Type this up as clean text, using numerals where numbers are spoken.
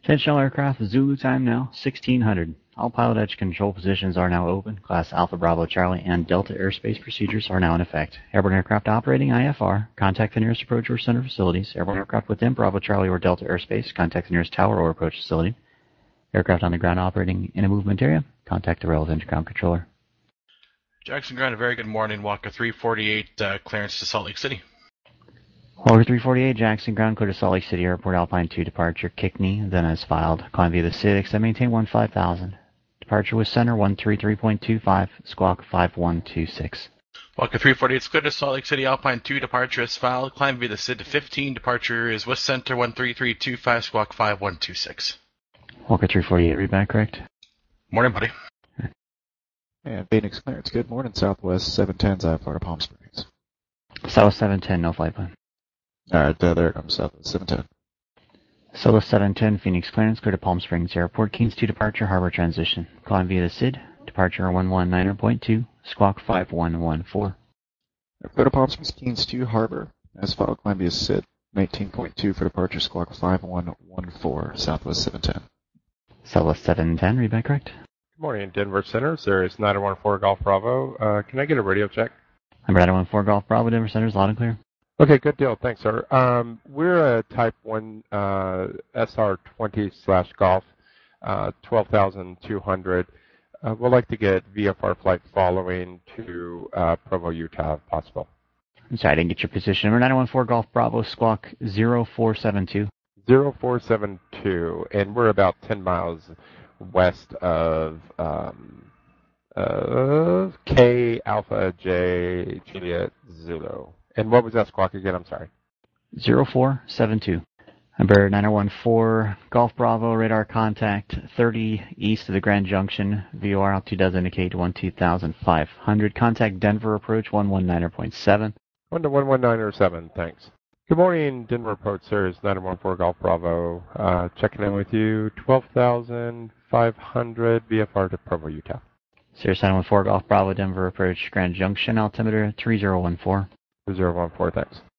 Intentional aircraft, Zulu time now, 1600. All pilot edge control positions are now open. Class Alpha Bravo Charlie and Delta airspace procedures are now in effect. Airborne aircraft operating IFR, contact the nearest approach or center facilities. Airborne aircraft within Bravo Charlie or Delta airspace, contact the nearest tower or approach facility. Aircraft on the ground operating in a movement area, contact the relevant ground controller. Jackson Ground, a very good morning. Walker 348, clearance to Salt Lake City. Walker 348, Jackson Ground, clear to Salt Lake City Airport, Alpine 2, departure Kickney, then as filed. Climb via the SID, extend maintain 15,000. Departure with center 133.25, squawk 5126. Walker 348 is clear to Salt Lake City, Alpine 2, departure is filed. Climb via the SID to 15, departure is with center 13325, squawk 5126. Walker 348, read back correct? Morning, buddy. And Phoenix clearance, good morning, Southwest 710, IFR to Palm Springs. Southwest 710, no flight plan. Alright, there it comes, Southwest 710. Southwest 710, Phoenix clearance, clear to Palm Springs Airport, Keens 2 departure, harbor transition. Climb via the SID, departure 119.2, squawk 5114. Go to Palm Springs, Keens 2 harbor, as filed, climb via SID, 19.2 for departure, squawk 5114, Southwest 710. Southwest 710, read back correct? Good morning, Denver Center. Series 914 Golf Bravo. Can I get a radio check? Number 914 Golf Bravo, Denver Center is loud and clear. Okay, good deal. Thanks, sir. We're a Type 1 SR20/Golf, 12,200. We'd like to get VFR flight following to Provo, Utah, if possible. I'm sorry, I didn't get your position. Number 914 Golf Bravo, squawk 0472. 0472, and we're about 10 miles west of K Alpha J Juliet Zulu. And what was that squawk again? I'm sorry. 0472. Number 914 Golf Bravo, radar contact 30 east of the Grand Junction. VOR altitude does indicate 12,500. Contact Denver approach 119.7. 119.7, thanks. Good morning, Denver Approach Series 914 Golf Bravo. Checking in with you, 12,500 VFR to Provo, Utah. Sirius 914 Golf Bravo, Denver approach Grand Junction, altimeter 3014. 3014, thanks.